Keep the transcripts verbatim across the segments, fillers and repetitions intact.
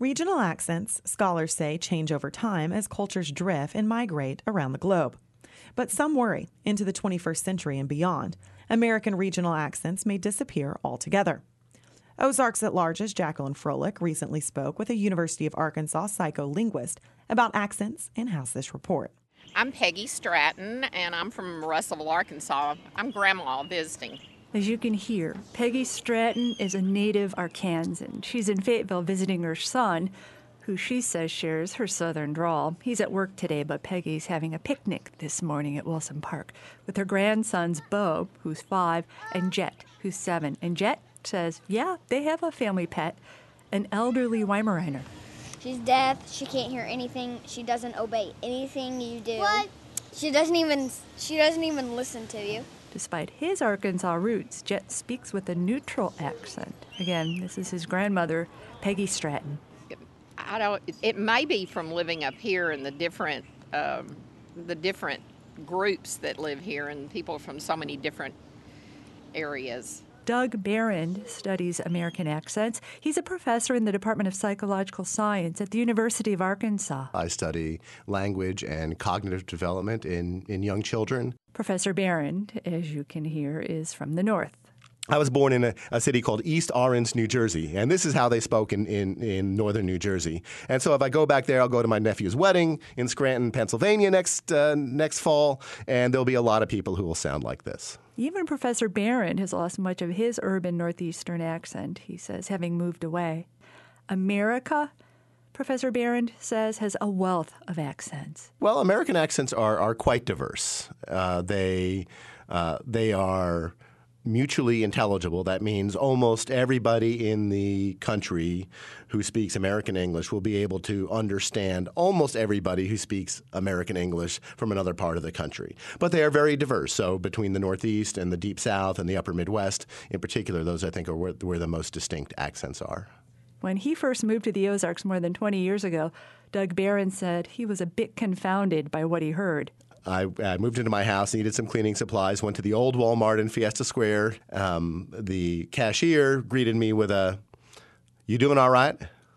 Regional accents, scholars say, change over time as cultures drift and migrate around the globe. But some worry, into the twenty-first century and beyond, American regional accents may disappear altogether. Ozarks at Large's Jacqueline Froelich recently spoke with a University of Arkansas psycholinguist about accents and has this report. I'm Peggy Stratton, and I'm from Russellville, Arkansas. I'm grandma visiting. As you can hear, Peggy Stratton is a native Arkansan. She's in Fayetteville visiting her son, who she says shares her southern drawl. He's at work today, but Peggy's having a picnic this morning at Wilson Park with her grandsons Bo, who's five, and Jet, who's seven. And Jet says, yeah, they have a family pet, an elderly Weimaraner. She's deaf. She can't hear anything. She doesn't obey anything you do. What? She doesn't even. She doesn't even listen to you. Despite his Arkansas roots, Jet speaks with a neutral accent. Again, this is his grandmother, Peggy Stratton. I don't. It may be from living up here and the different, um, the different groups that live here and people from so many different areas. Doug Barrand studies American accents. He's a professor in the Department of Psychological Science at the University of Arkansas. I study language and cognitive development in, in young children. Professor Barrand, as you can hear, is from the north. I was born in a, a city called East Orange, New Jersey, and this is how they spoke in, in, in northern New Jersey. And so if I go back there, I'll go to my nephew's wedding in Scranton, Pennsylvania next uh, next fall, and there'll be a lot of people who will sound like this. Even Professor Barrand has lost much of his urban northeastern accent, he says, having moved away. America, Professor Barrand says, has a wealth of accents. Well, American accents are, are quite diverse. Uh, they uh, they are mutually intelligible. That means almost everybody in the country who speaks American English will be able to understand almost everybody who speaks American English from another part of the country. But they are very diverse. So between the Northeast and the Deep South and the Upper Midwest, in particular, those I think are where, where the most distinct accents are. When he first moved to the Ozarks more than twenty years ago, Doug Barrand said he was a bit confounded by what he heard. I, I moved into my house, needed some cleaning supplies, went to the old Walmart in Fiesta Square. Um, the cashier greeted me with a, "You doing all right?"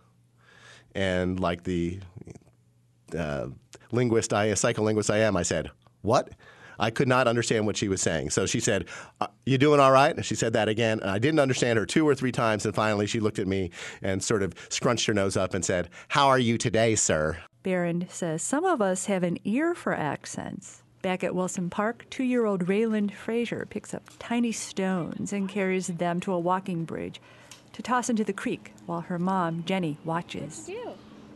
And like the uh, linguist, I, a psycholinguist I am, I said, "What?" I could not understand what she was saying. So she said, uh, "You doing all right?" And she said that again. And I didn't understand her two or three times. And finally, she looked at me and sort of scrunched her nose up and said, "How are you today, sir?" Barrand says some of us have an ear for accents. Back at Wilson Park, two-year-old Rayland Frazier picks up tiny stones and carries them to a walking bridge to toss into the creek while her mom, Jenny, watches. What you do?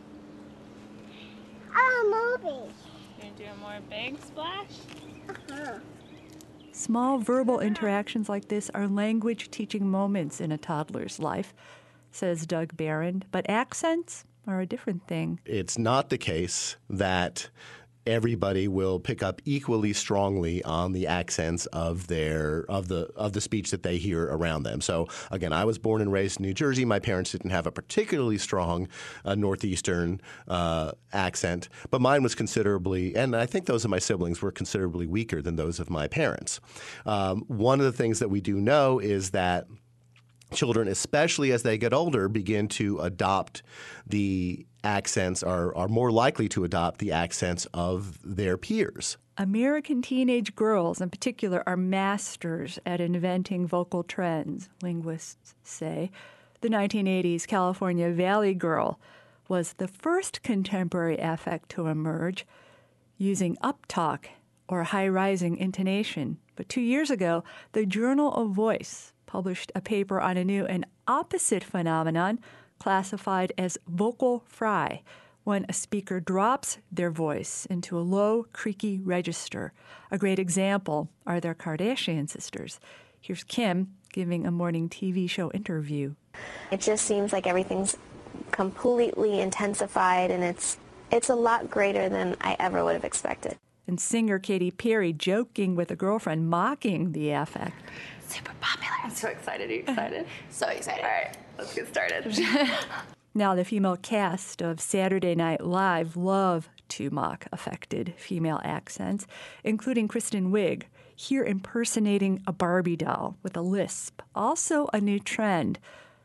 Oh, movie. You're going to do a more big splash? Uh-huh. Small verbal interactions like this are language-teaching moments in a toddler's life, says Doug Barrand. But accents are a different thing. It's not the case that everybody will pick up equally strongly on the accents of their of the of the speech that they hear around them. So again, I was born and raised in New Jersey. My parents didn't have a particularly strong uh, northeastern uh, accent, but mine was considerably, and I think those of my siblings were considerably weaker than those of my parents. Um, one of the things that we do know is that children, especially as they get older, begin to adopt the accents, are, are more likely to adopt the accents of their peers. American teenage girls, in particular, are masters at inventing vocal trends, linguists say. The nineteen eighties California Valley Girl was the first contemporary affect to emerge, using uptalk or high-rising intonation. But two years ago, the Journal of Voice published a paper on a new and opposite phenomenon classified as vocal fry, when a speaker drops their voice into a low, creaky register. A great example are their Kardashian sisters. Here's Kim giving a morning T V show interview. It just seems like everything's completely intensified, and it's it's a lot greater than I ever would have expected. And singer Katy Perry joking with a girlfriend, mocking the affect. Super popular. I'm so excited. Are you excited? So excited. All right, let's get started. Now, the female cast of Saturday Night Live love to mock affected female accents, including Kristen Wiig, here impersonating a Barbie doll with a lisp. Also a new trend.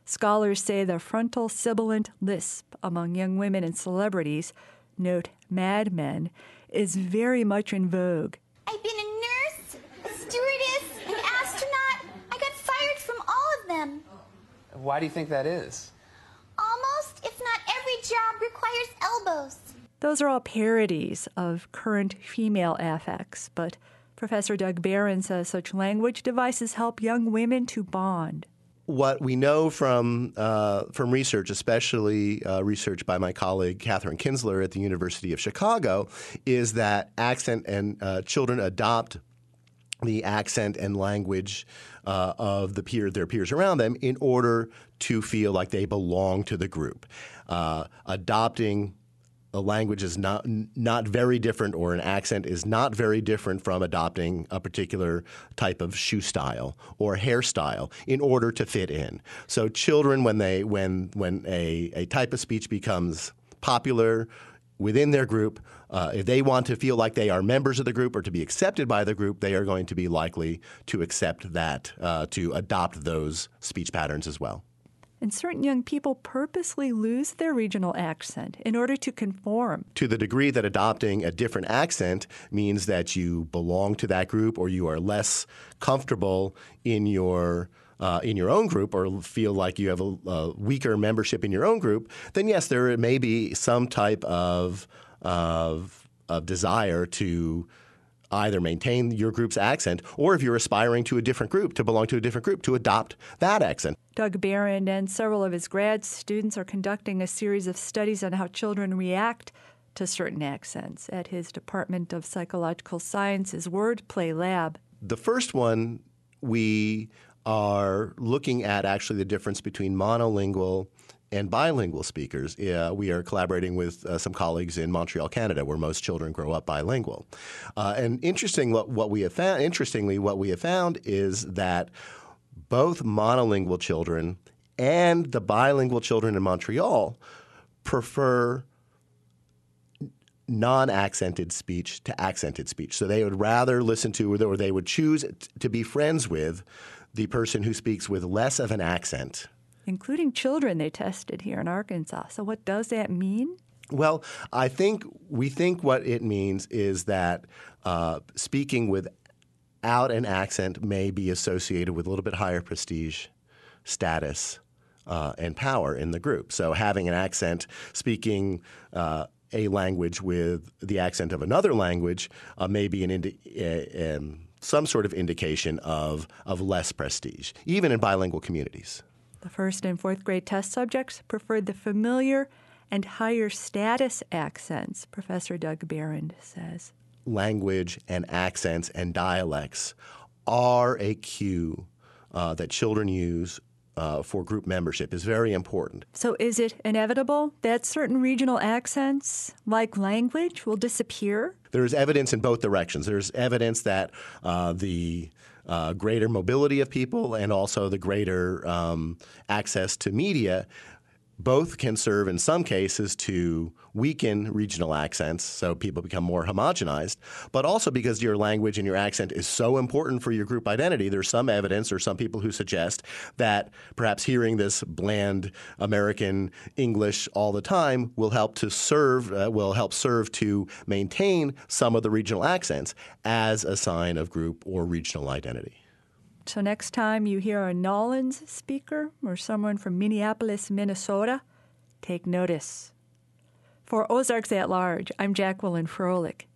Scholars say the frontal sibilant lisp among young women and celebrities, note Mad Men, is very much in vogue. I've been a nurse, a stewardess, an astronaut. I got fired from all of them. Why do you think that is? Almost, if not every job, requires elbows. Those are all parodies of current female affects, but Professor Doug Barron says such language devices help young women to bond. What we know from uh, from research, especially uh, research by my colleague Catherine Kinsler at the University of Chicago, is that accent and uh, children adopt the accent and language uh, of the peer, their peers around them in order to feel like they belong to the group. Uh, adopting a language is not not very different, or an accent is not very different from adopting a particular type of shoe style or hairstyle in order to fit in. So children, when they when when a, a type of speech becomes popular within their group, uh, if they want to feel like they are members of the group or to be accepted by the group, they are going to be likely to accept that, uh, to adopt those speech patterns as well. And certain young people purposely lose their regional accent in order to conform. To the degree that adopting a different accent means that you belong to that group, or you are less comfortable in your uh, in your own group, or feel like you have a, a weaker membership in your own group, then yes, there may be some type of of, of desire to either maintain your group's accent, or if you're aspiring to a different group, to belong to a different group, to adopt that accent. Doug Barron and several of his grad students are conducting a series of studies on how children react to certain accents at his Department of Psychological Sciences Wordplay Lab. The first one, we are looking at actually the difference between monolingual and bilingual speakers. Uh, we are collaborating with uh, some colleagues in Montreal, Canada, where most children grow up bilingual. Uh, and interesting, what, what we have found, interestingly, what we have found is that both monolingual children and the bilingual children in Montreal prefer non-accented speech to accented speech. So they would rather listen to, or they would choose to be friends with the person who speaks with less of an accent. Including children they tested here in Arkansas. So what does that mean? Well, I think we think what it means is that uh, speaking without an accent may be associated with a little bit higher prestige, status, uh, and power in the group. So having an accent, speaking uh, a language with the accent of another language uh, may be an indi- uh, um, some sort of indication of, of less prestige, even in bilingual communities. The first and fourth grade test subjects preferred the familiar and higher status accents, Professor Doug Barron says. Language and accents and dialects are a cue uh, that children use uh, for group membership. Is very important. So is it inevitable that certain regional accents, like language, will disappear? There's evidence in both directions. There's evidence that uh, the Uh, greater mobility of people and also the greater um, access to media both can serve in some cases to weaken regional accents so people become more homogenized, but also because your language and your accent is so important for your group identity. There's some evidence or some people who suggest that perhaps hearing this bland American English all the time will help to serve, uh, will help serve to maintain some of the regional accents as a sign of group or regional identity. So next time you hear a Nolans speaker or someone from Minneapolis, Minnesota, take notice. For Ozarks at Large, I'm Jacqueline Froelich.